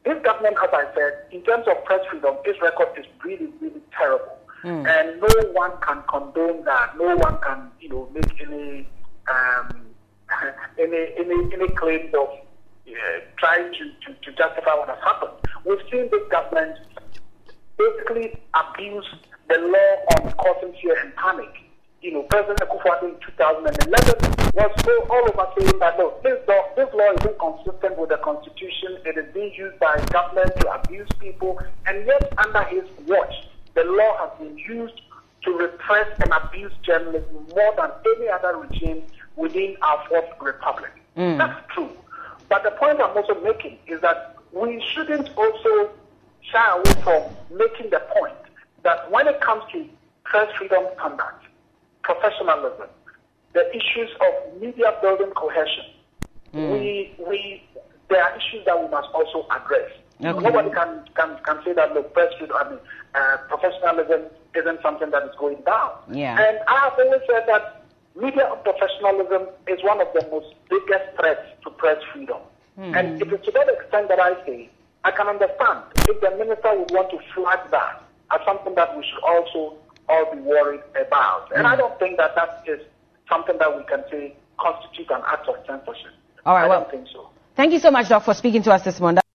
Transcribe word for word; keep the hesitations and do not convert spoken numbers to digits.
this government, as I said, in terms of press freedom, its record is really, really terrible. Mm. And no one can condone that. No one can, you know, make any um, any, any any claims of uh, trying to, to, to justify what has happened. We've seen this government basically abuse the law on causing fear and panic. You know, President Akufo-Addo in two thousand eleven was so all over saying that, look, this law, this law is inconsistent with the Constitution. It is being used by government to abuse people. And yet, under his watch, the law has been used to repress and abuse journalism more than any other regime within our Fourth Republic. Mm. That's true. But the point I'm also making is that we shouldn't also shy away from making the point that when it comes to press freedom conduct, professionalism, the issues of media building cohesion, mm. we we there are issues that we must also address. Okay. Nobody can, can can say that, look, press freedom, I mean, uh, professionalism isn't something that is going down. Yeah. And I have always said that media professionalism is one of the most biggest threats to press freedom. Mm. And it is to that extent that I say, I can understand if the minister would want to flag that as something that we should also all be worried about. And mm. I don't think that that is something that we can say constitutes an act of censorship. All right, I well, don't think so. Thank you so much, Doc, for speaking to us this morning.